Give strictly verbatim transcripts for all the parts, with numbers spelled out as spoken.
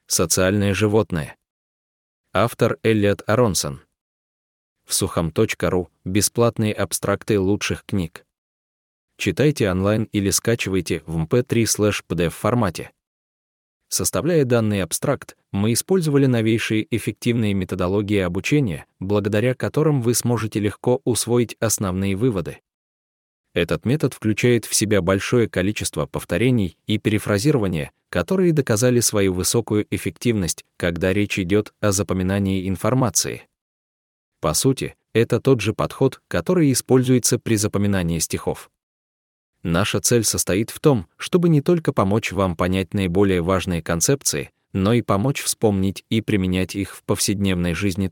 Социальное животное. Автор Эллиот Аронсон. В сухом точка ру бесплатные абстракты лучших книг. Читайте онлайн или скачивайте в эм пэ три слэш пи ди эф формате. Составляя данный абстракт, мы использовали новейшие эффективные методологии обучения, благодаря которым вы сможете легко усвоить основные выводы. Этот метод включает в себя большое количество повторений и перефразирования, которые доказали свою высокую эффективность, когда речь идет о запоминании информации. По сути, это тот же подход, который используется при запоминании стихов. Наша цель состоит в том, чтобы не только помочь вам понять наиболее важные концепции, но и помочь вспомнить и применять их в повседневной жизни.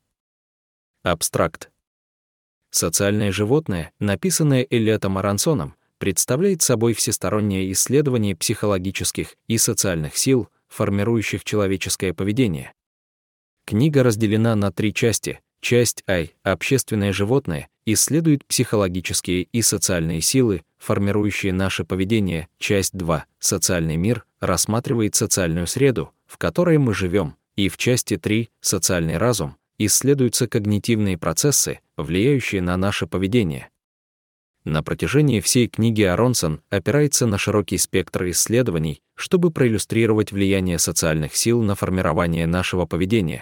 Абстракт. Социальное животное, написанное Эллиотом Аронсоном, представляет собой всестороннее исследование психологических и социальных сил, формирующих человеческое поведение. Книга разделена на три части. Часть А — «Общественное животное» исследует психологические и социальные силы, формирующие наше поведение. Часть два — «Социальный мир» рассматривает социальную среду, в которой мы живем. И в части три — «Социальный разум» исследуются когнитивные процессы, влияющие на наше поведение. На протяжении всей книги Аронсон опирается на широкий спектр исследований, чтобы проиллюстрировать влияние социальных сил на формирование нашего поведения.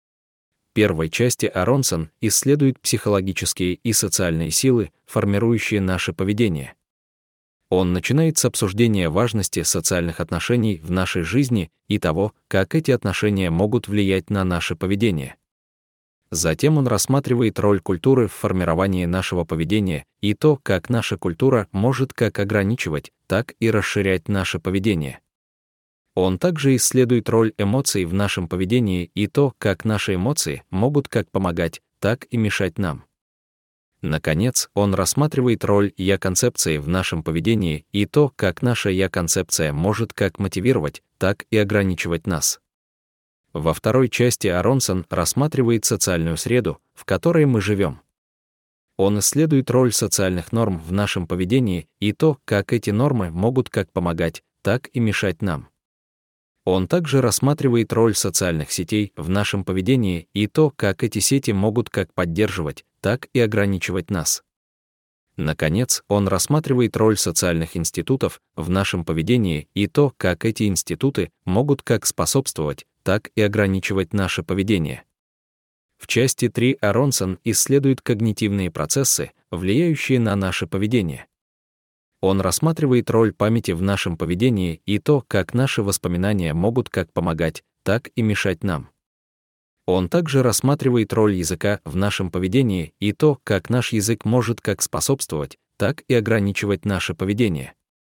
В первой части Аронсон исследует психологические и социальные силы, формирующие наше поведение. Он начинает с обсуждения важности социальных отношений в нашей жизни и того, как эти отношения могут влиять на наше поведение. Затем он рассматривает роль культуры в формировании нашего поведения и то, как наша культура может как ограничивать, так и расширять наше поведение. Он также исследует роль эмоций в нашем поведении и то, как наши эмоции могут как помогать, так и мешать нам. Наконец, он рассматривает роль «я-концепции» в нашем поведении и то, как наша «я-концепция» может как мотивировать, так и ограничивать нас. Во второй части Аронсон рассматривает социальную среду, в которой мы живем. Он исследует роль социальных норм в нашем поведении и то, как эти нормы могут как помогать, так и мешать нам. Он также рассматривает роль социальных сетей в нашем поведении и то, как эти сети могут как поддерживать, так и ограничивать нас. Наконец, он рассматривает роль социальных институтов в нашем поведении и то, как эти институты могут как способствовать, так и ограничивать наше поведение. В части три Аронсон исследует когнитивные процессы, влияющие на наше поведение. Он рассматривает роль памяти в нашем поведении и то, как наши воспоминания могут как помогать, так и мешать нам. Он также рассматривает роль языка в нашем поведении и то, как наш язык может как способствовать, так и ограничивать наше поведение.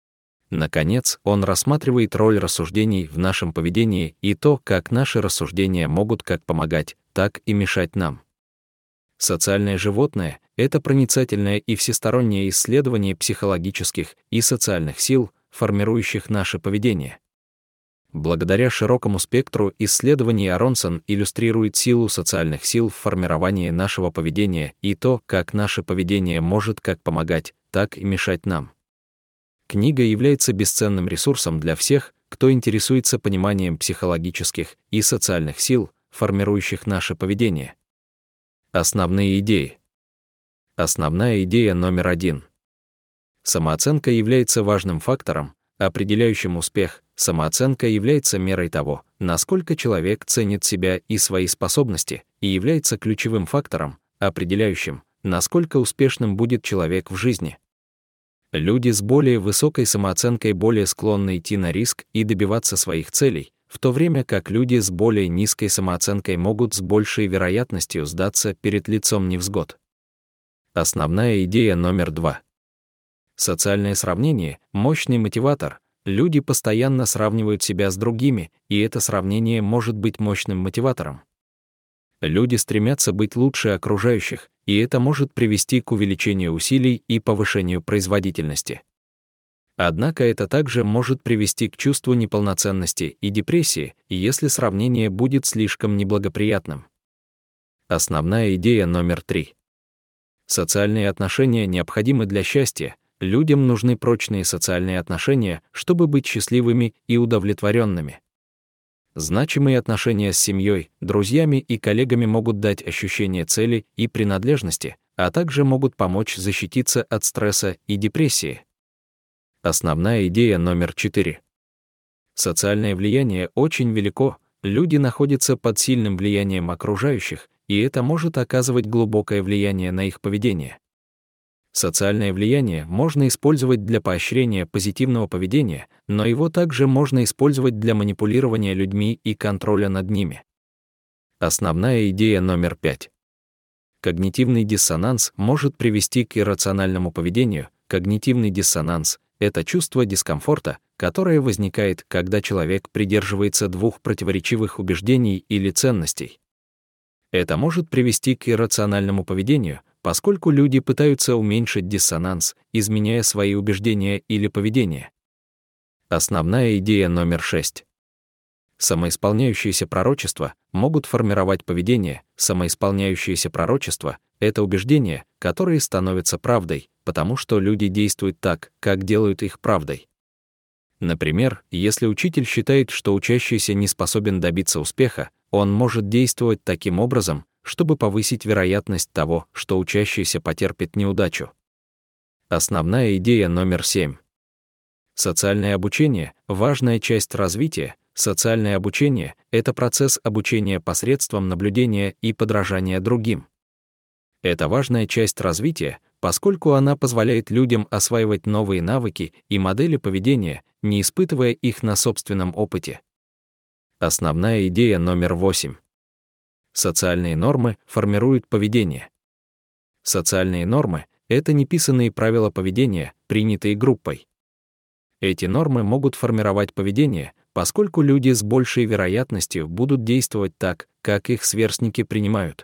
Наконец, он рассматривает роль рассуждений в нашем поведении и то, как наши рассуждения могут как помогать, так и мешать нам. Социальное животное — это проницательное и всестороннее исследование психологических и социальных сил, формирующих наше поведение. Благодаря широкому спектру исследований Аронсон иллюстрирует силу социальных сил в формировании нашего поведения и то, как наше поведение может как помогать, так и мешать нам. Книга является бесценным ресурсом для всех, кто интересуется пониманием психологических и социальных сил, формирующих наше поведение. Основные идеи. Основная идея номер один. Самооценка является важным фактором, определяющим успех. Самооценка является мерой того, насколько человек ценит себя и свои способности, и является ключевым фактором, определяющим, насколько успешным будет человек в жизни. Люди с более высокой самооценкой более склонны идти на риск и добиваться своих целей, в то время как люди с более низкой самооценкой могут с большей вероятностью сдаться перед лицом невзгод. Основная идея номер два. Социальное сравнение — мощный мотиватор. Люди постоянно сравнивают себя с другими, и это сравнение может быть мощным мотиватором. Люди стремятся быть лучше окружающих, и это может привести к увеличению усилий и повышению производительности. Однако это также может привести к чувству неполноценности и депрессии, если сравнение будет слишком неблагоприятным. Основная идея номер три. Социальные отношения необходимы для счастья. Людям нужны прочные социальные отношения, чтобы быть счастливыми и удовлетворенными. Значимые отношения с семьей, друзьями и коллегами могут дать ощущение цели и принадлежности, а также могут помочь защититься от стресса и депрессии. Основная идея номер четыре. Социальное влияние очень велико, люди находятся под сильным влиянием окружающих, и это может оказывать глубокое влияние на их поведение. Социальное влияние можно использовать для поощрения позитивного поведения, но его также можно использовать для манипулирования людьми и контроля над ними. Основная идея номер пять. Когнитивный диссонанс может привести к иррациональному поведению. Когнитивный диссонанс — это чувство дискомфорта, которое возникает, когда человек придерживается двух противоречивых убеждений или ценностей. Это может привести к иррациональному поведению, поскольку люди пытаются уменьшить диссонанс, изменяя свои убеждения или поведение. Основная идея номер шесть. Самоисполняющиеся пророчества могут формировать поведение. Самоисполняющиеся пророчества — это убеждения, которые становятся правдой, потому что люди действуют так, как делают их правдой. Например, если учитель считает, что учащийся не способен добиться успеха, он может действовать таким образом, чтобы повысить вероятность того, что учащийся потерпит неудачу. Основная идея номер семь. Социальное обучение — важная часть развития. Социальное обучение — это процесс обучения посредством наблюдения и подражания другим. Это важная часть развития, поскольку она позволяет людям осваивать новые навыки и модели поведения, не испытывая их на собственном опыте. Основная идея номер восемь. Социальные нормы формируют поведение. Социальные нормы — это неписанные правила поведения, принятые группой. Эти нормы могут формировать поведение, поскольку люди с большей вероятностью будут действовать так, как их сверстники принимают.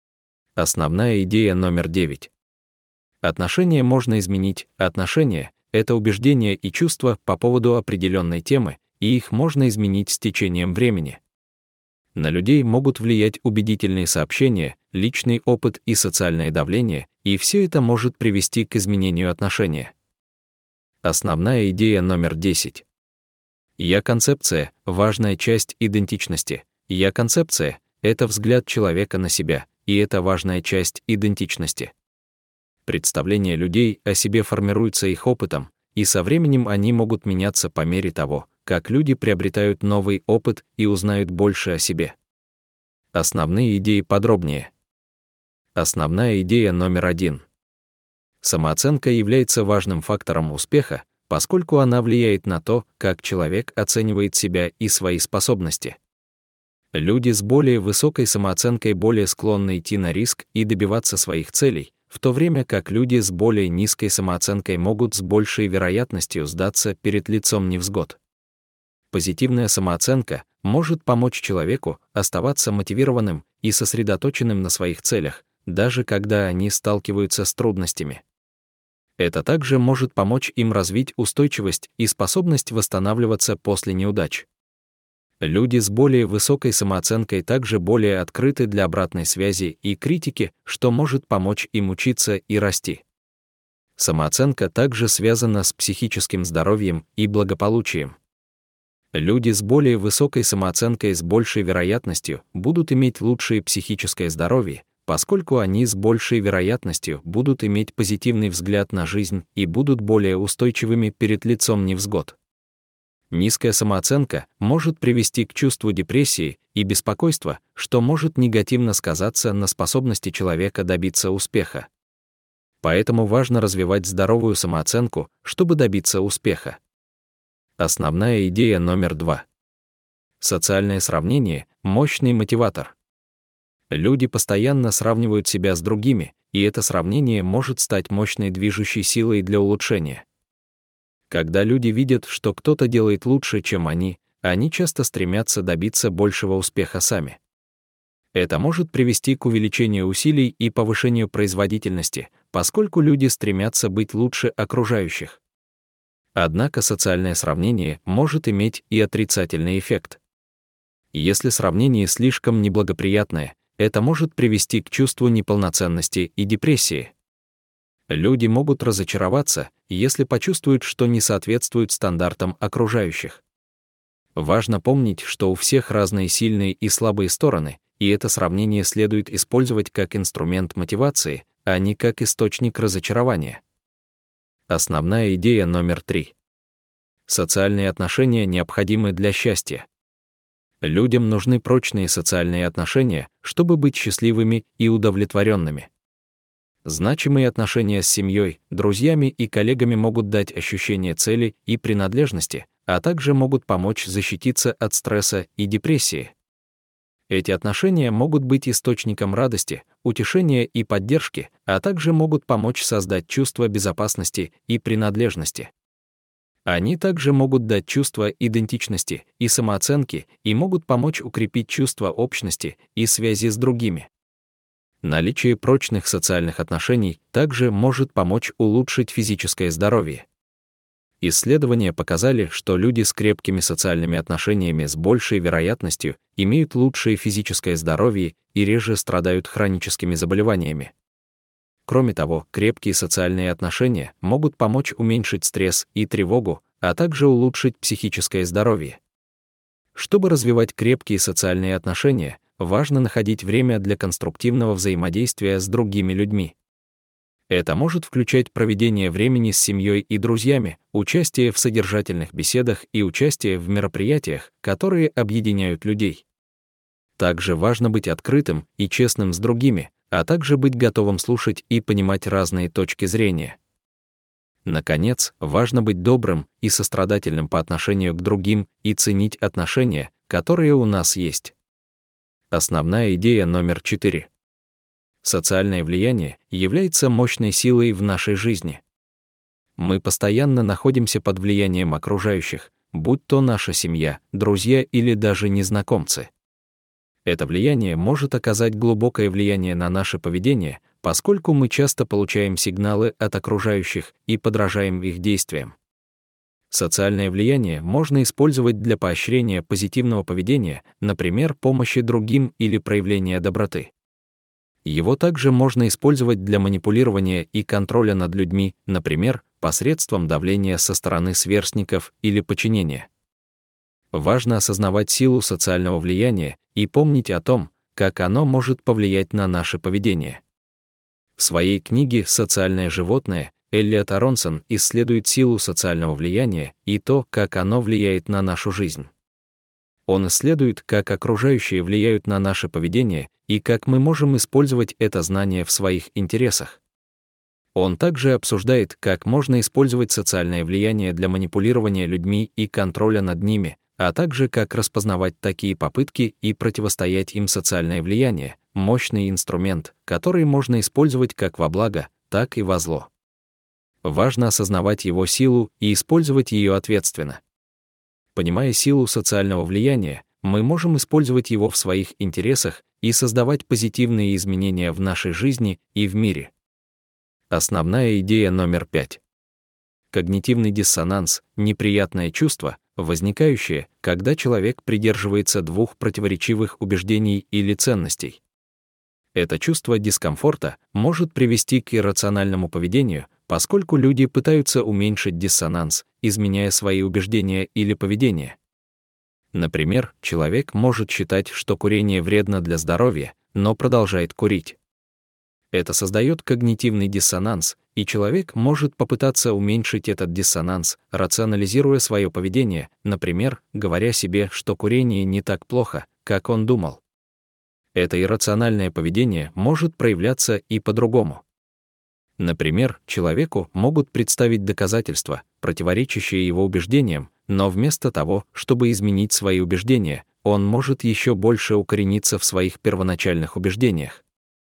Основная идея номер девять. Отношения можно изменить. Отношения — это убеждения и чувства по поводу определенной темы, и их можно изменить с течением времени. На людей могут влиять убедительные сообщения, личный опыт и социальное давление, и все это может привести к изменению отношения. Основная идея номер десять. Я-концепция — важная часть идентичности. Я-концепция — это взгляд человека на себя, и это важная часть идентичности. Представление людей о себе формируется их опытом, и со временем они могут меняться по мере того, как люди приобретают новый опыт и узнают больше о себе. Основные идеи подробнее. Основная идея номер один. Самооценка является важным фактором успеха, поскольку она влияет на то, как человек оценивает себя и свои способности. Люди с более высокой самооценкой более склонны идти на риск и добиваться своих целей, в то время как люди с более низкой самооценкой могут с большей вероятностью сдаться перед лицом невзгод. Позитивная самооценка может помочь человеку оставаться мотивированным и сосредоточенным на своих целях, даже когда они сталкиваются с трудностями. Это также может помочь им развить устойчивость и способность восстанавливаться после неудач. Люди с более высокой самооценкой также более открыты для обратной связи и критики, что может помочь им учиться и расти. Самооценка также связана с психическим здоровьем и благополучием. Люди с более высокой самооценкой с большей вероятностью будут иметь лучшее психическое здоровье, поскольку они с большей вероятностью будут иметь позитивный взгляд на жизнь и будут более устойчивыми перед лицом невзгод. Низкая самооценка может привести к чувству депрессии и беспокойства, что может негативно сказаться на способности человека добиться успеха. Поэтому важно развивать здоровую самооценку, чтобы добиться успеха. Основная идея номер два. Социальное сравнение — мощный мотиватор. Люди постоянно сравнивают себя с другими, и это сравнение может стать мощной движущей силой для улучшения. Когда люди видят, что кто-то делает лучше, чем они, они часто стремятся добиться большего успеха сами. Это может привести к увеличению усилий и повышению производительности, поскольку люди стремятся быть лучше окружающих. Однако социальное сравнение может иметь и отрицательный эффект. Если сравнение слишком неблагоприятное, это может привести к чувству неполноценности и депрессии. Люди могут разочароваться, если почувствуют, что не соответствуют стандартам окружающих. Важно помнить, что у всех разные сильные и слабые стороны, и это сравнение следует использовать как инструмент мотивации, а не как источник разочарования. Основная идея номер три. Социальные отношения необходимы для счастья. Людям нужны прочные социальные отношения, чтобы быть счастливыми и удовлетворенными. Значимые отношения с семьей, друзьями и коллегами могут дать ощущение цели и принадлежности, а также могут помочь защититься от стресса и депрессии. Эти отношения могут быть источником радости, утешения и поддержки, а также могут помочь создать чувство безопасности и принадлежности. Они также могут дать чувство идентичности и самооценки и могут помочь укрепить чувство общности и связи с другими. Наличие прочных социальных отношений также может помочь улучшить физическое здоровье. Исследования показали, что люди с крепкими социальными отношениями с большей вероятностью имеют лучшее физическое здоровье и реже страдают хроническими заболеваниями. Кроме того, крепкие социальные отношения могут помочь уменьшить стресс и тревогу, а также улучшить психическое здоровье. Чтобы развивать крепкие социальные отношения, важно находить время для конструктивного взаимодействия с другими людьми. Это может включать проведение времени с семьей и друзьями, участие в содержательных беседах и участие в мероприятиях, которые объединяют людей. Также важно быть открытым и честным с другими, а также быть готовым слушать и понимать разные точки зрения. Наконец, важно быть добрым и сострадательным по отношению к другим и ценить отношения, которые у нас есть. Основная идея номер четыре. Социальное влияние является мощной силой в нашей жизни. Мы постоянно находимся под влиянием окружающих, будь то наша семья, друзья или даже незнакомцы. Это влияние может оказать глубокое влияние на наше поведение, поскольку мы часто получаем сигналы от окружающих и подражаем их действиям. Социальное влияние можно использовать для поощрения позитивного поведения, например, помощи другим или проявления доброты. Его также можно использовать для манипулирования и контроля над людьми, например, посредством давления со стороны сверстников или подчинения. Важно осознавать силу социального влияния и помнить о том, как оно может повлиять на наше поведение. В своей книге «Социальное животное» Эллиот Аронсон исследует силу социального влияния и то, как оно влияет на нашу жизнь. Он исследует, как окружающие влияют на наше поведение и как мы можем использовать это знание в своих интересах. Он также обсуждает, как можно использовать социальное влияние для манипулирования людьми и контроля над ними, а также как распознавать такие попытки и противостоять им. Социальное влияние — мощный инструмент, который можно использовать как во благо, так и во зло. Важно осознавать его силу и использовать ее ответственно. Понимая силу социального влияния, мы можем использовать его в своих интересах и создавать позитивные изменения в нашей жизни и в мире. Основная идея номер пять. Когнитивный диссонанс — неприятное чувство, возникающее, когда человек придерживается двух противоречивых убеждений или ценностей. Это чувство дискомфорта может привести к иррациональному поведению, поскольку люди пытаются уменьшить диссонанс, изменяя свои убеждения или поведение. Например, человек может считать, что курение вредно для здоровья, но продолжает курить. Это создает когнитивный диссонанс, и человек может попытаться уменьшить этот диссонанс, рационализируя свое поведение, например, говоря себе, что курение не так плохо, как он думал. Это иррациональное поведение может проявляться и по-другому. Например, человеку могут представить доказательства, противоречащие его убеждениям, но вместо того, чтобы изменить свои убеждения, он может еще больше укорениться в своих первоначальных убеждениях.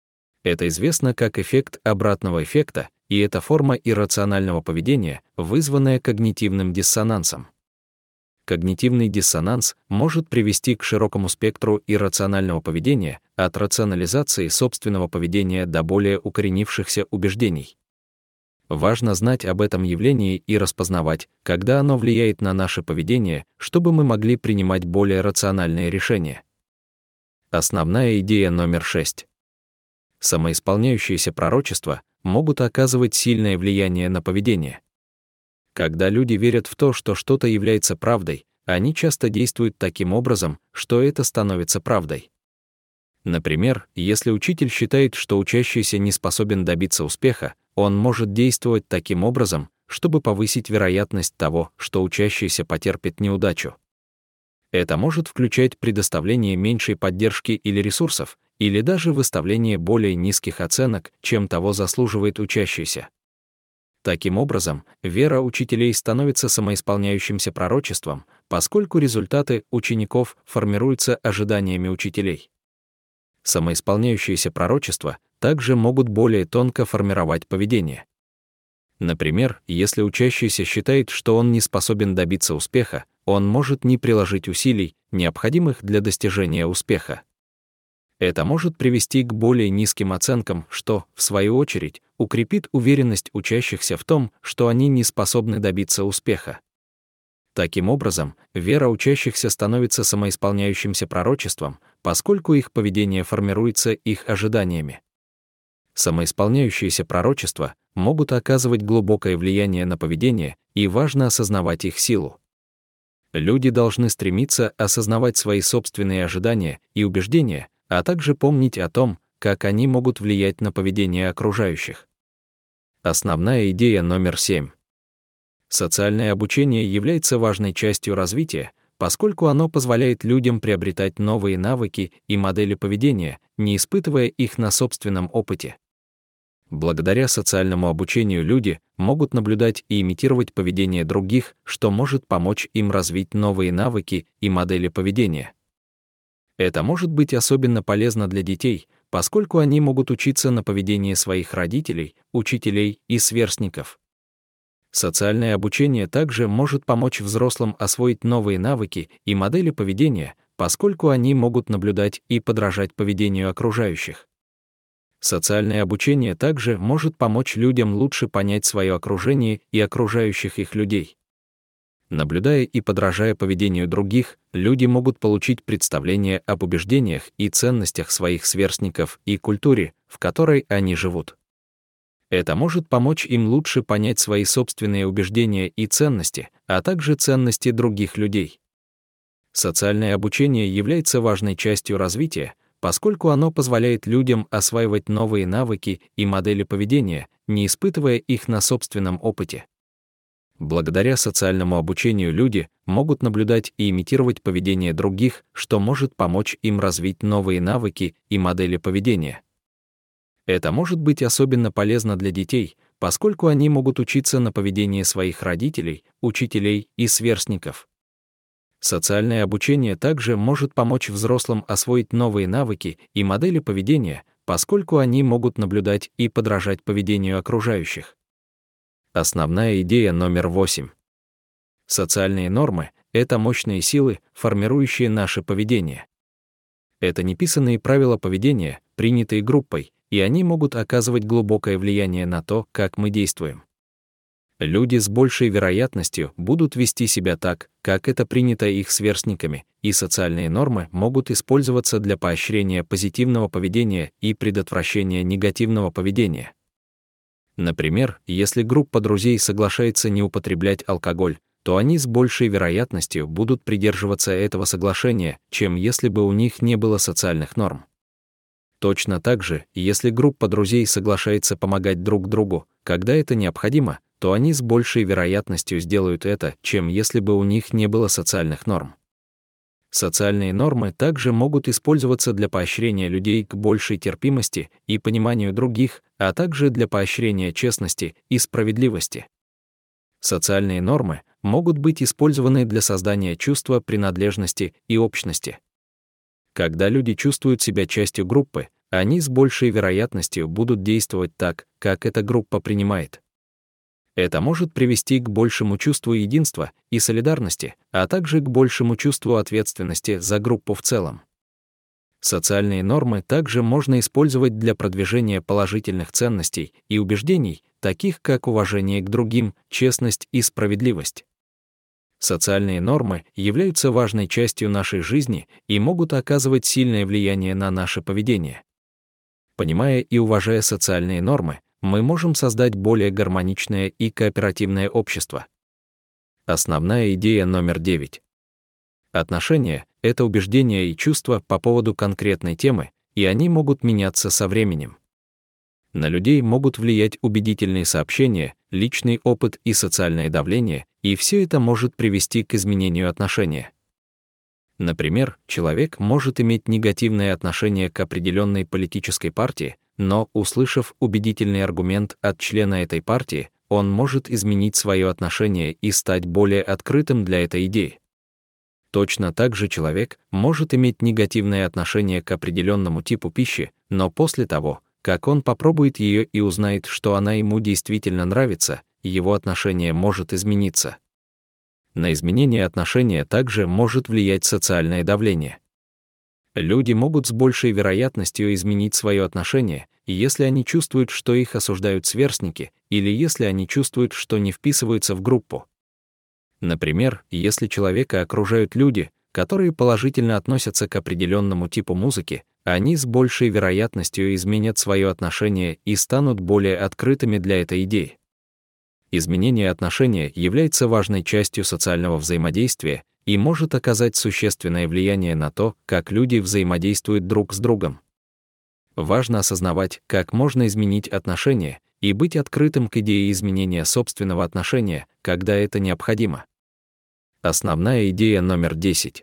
Это известно как эффект обратного эффекта, и это форма иррационального поведения, вызванная когнитивным диссонансом. Когнитивный диссонанс может привести к широкому спектру иррационального поведения, от рационализации собственного поведения до более укоренившихся убеждений. Важно знать об этом явлении и распознавать, когда оно влияет на наше поведение, чтобы мы могли принимать более рациональные решения. Основная идея номер шесть. Самоисполняющиеся пророчества могут оказывать сильное влияние на поведение. Когда люди верят в то, что что-то является правдой, они часто действуют таким образом, что это становится правдой. Например, если учитель считает, что учащийся не способен добиться успеха, он может действовать таким образом, чтобы повысить вероятность того, что учащийся потерпит неудачу. Это может включать предоставление меньшей поддержки или ресурсов, или даже выставление более низких оценок, чем того заслуживает учащийся. Таким образом, вера учителей становится самоисполняющимся пророчеством, поскольку результаты учеников формируются ожиданиями учителей. Самоисполняющиеся пророчества также могут более тонко формировать поведение. Например, если учащийся считает, что он не способен добиться успеха, он может не приложить усилий, необходимых для достижения успеха. Это может привести к более низким оценкам, что, в свою очередь, укрепит уверенность учащихся в том, что они не способны добиться успеха. Таким образом, вера учащихся становится самоисполняющимся пророчеством, поскольку их поведение формируется их ожиданиями. Самоисполняющиеся пророчества могут оказывать глубокое влияние на поведение, и важно осознавать их силу. Люди должны стремиться осознавать свои собственные ожидания и убеждения, а также помнить о том, как они могут влиять на поведение окружающих. Основная идея номер семь. Социальное обучение является важной частью развития, поскольку оно позволяет людям приобретать новые навыки и модели поведения, не испытывая их на собственном опыте. Благодаря социальному обучению люди могут наблюдать и имитировать поведение других, что может помочь им развить новые навыки и модели поведения. Это может быть особенно полезно для детей, поскольку они могут учиться на поведении своих родителей, учителей и сверстников. Социальное обучение также может помочь взрослым освоить новые навыки и модели поведения, поскольку они могут наблюдать и подражать поведению окружающих. Социальное обучение также может помочь людям лучше понять свое окружение и окружающих их людей. Наблюдая и подражая поведению других, люди могут получить представление об убеждениях и ценностях своих сверстников и культуре, в которой они живут. Это может помочь им лучше понять свои собственные убеждения и ценности, а также ценности других людей. Социальное обучение является важной частью развития, поскольку оно позволяет людям осваивать новые навыки и модели поведения, не испытывая их на собственном опыте. Благодаря социальному обучению люди могут наблюдать и имитировать поведение других, что может помочь им развить новые навыки и модели поведения. Это может быть особенно полезно для детей, поскольку они могут учиться на поведении своих родителей, учителей и сверстников. Социальное обучение также может помочь взрослым освоить новые навыки и модели поведения, поскольку они могут наблюдать и подражать поведению окружающих. Основная идея номер восемь. Социальные нормы — это мощные силы, формирующие наше поведение. Это неписанные правила поведения, принятые группой, и они могут оказывать глубокое влияние на то, как мы действуем. Люди с большей вероятностью будут вести себя так, как это принято их сверстниками, и социальные нормы могут использоваться для поощрения позитивного поведения и предотвращения негативного поведения. Например, если группа друзей соглашается не употреблять алкоголь, то они с большей вероятностью будут придерживаться этого соглашения, чем если бы у них не было социальных норм. Точно так же, если группа друзей соглашается помогать друг другу, когда это необходимо, то они с большей вероятностью сделают это, чем если бы у них не было социальных норм. Социальные нормы также могут использоваться для поощрения людей к большей терпимости и пониманию других, а также для поощрения честности и справедливости. Социальные нормы могут быть использованы для создания чувства принадлежности и общности. Когда люди чувствуют себя частью группы, они с большей вероятностью будут действовать так, как эта группа принимает. Это может привести к большему чувству единства и солидарности, а также к большему чувству ответственности за группу в целом. Социальные нормы также можно использовать для продвижения положительных ценностей и убеждений, таких как уважение к другим, честность и справедливость. Социальные нормы являются важной частью нашей жизни и могут оказывать сильное влияние на наше поведение. Понимая и уважая социальные нормы, мы можем создать более гармоничное и кооперативное общество. Основная идея номер девять. Отношения — это убеждения и чувства по поводу конкретной темы, и они могут меняться со временем. На людей могут влиять убедительные сообщения, личный опыт и социальное давление, и все это может привести к изменению отношения. Например, человек может иметь негативное отношение к определенной политической партии, но, услышав убедительный аргумент от члена этой партии, он может изменить свое отношение и стать более открытым для этой идеи. Точно так же человек может иметь негативное отношение к определенному типу пищи, но после того, как он попробует ее и узнает, что она ему действительно нравится, его отношение может измениться. На изменение отношения также может влиять социальное давление. Люди могут с большей вероятностью изменить свое отношение, если они чувствуют, что их осуждают сверстники, или если они чувствуют, что не вписываются в группу. Например, если человека окружают люди, которые положительно относятся к определенному типу музыки, они с большей вероятностью изменят свое отношение и станут более открытыми для этой идеи. Изменение отношения является важной частью социального взаимодействия и может оказать существенное влияние на то, как люди взаимодействуют друг с другом. Важно осознавать, как можно изменить отношения, и быть открытым к идее изменения собственного отношения, когда это необходимо. Основная идея номер десять.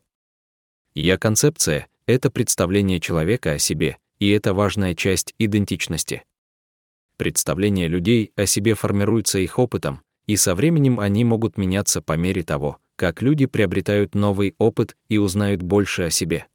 Я-концепция — это представление человека о себе, и это важная часть идентичности. Представления людей о себе формируются их опытом, и со временем они могут меняться по мере того, как люди приобретают новый опыт и узнают больше о себе.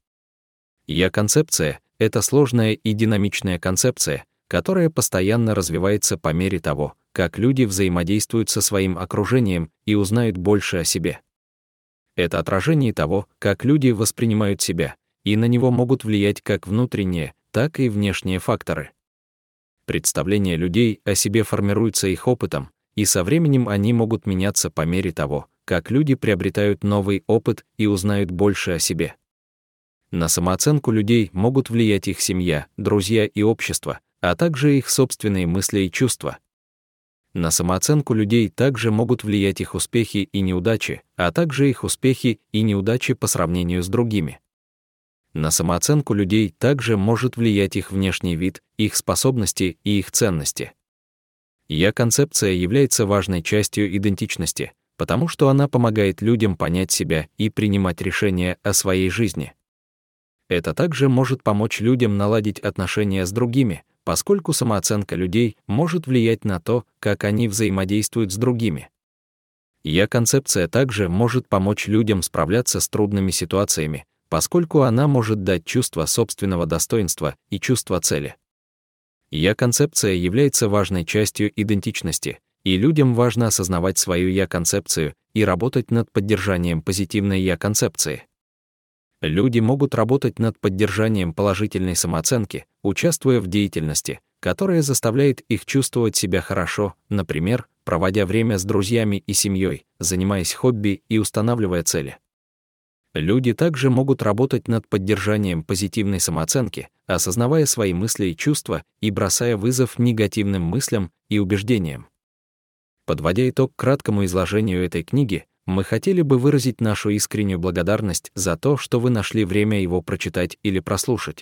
Я-концепция — это сложная и динамичная концепция, которая постоянно развивается по мере того, как люди взаимодействуют со своим окружением и узнают больше о себе. Это отражение того, как люди воспринимают себя, и на него могут влиять как внутренние, так и внешние факторы. Представления людей о себе формируются их опытом, и со временем они могут меняться по мере того, как люди приобретают новый опыт и узнают больше о себе. На самооценку людей могут влиять их семья, друзья и общество, а также их собственные мысли и чувства. На самооценку людей также могут влиять их успехи и неудачи, а также их успехи и неудачи по сравнению с другими. На самооценку людей также может влиять их внешний вид, их способности и их ценности. Я-концепция является важной частью идентичности, потому что она помогает людям понять себя и принимать решения о своей жизни. Это также может помочь людям наладить отношения с другими, поскольку самооценка людей может влиять на то, как они взаимодействуют с другими. Я-концепция также может помочь людям справляться с трудными ситуациями, поскольку она может дать чувство собственного достоинства и чувство цели. Я-концепция является важной частью идентичности, и людям важно осознавать свою я-концепцию и работать над поддержанием позитивной я-концепции. Люди могут работать над поддержанием положительной самооценки, участвуя в деятельности, которая заставляет их чувствовать себя хорошо, например, проводя время с друзьями и семьей, занимаясь хобби и устанавливая цели. Люди также могут работать над поддержанием позитивной самооценки, осознавая свои мысли и чувства и бросая вызов негативным мыслям и убеждениям. Подводя итог краткому изложению этой книги, мы хотели бы выразить нашу искреннюю благодарность за то, что вы нашли время его прочитать или прослушать.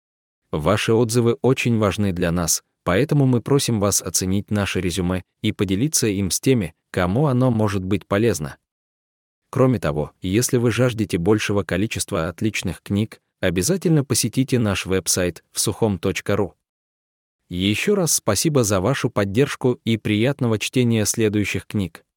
Ваши отзывы очень важны для нас, поэтому мы просим вас оценить наше резюме и поделиться им с теми, кому оно может быть полезно. Кроме того, если вы жаждете большего количества отличных книг, обязательно посетите наш веб-сайт всухом точка ру. Еще раз спасибо за вашу поддержку и приятного чтения следующих книг.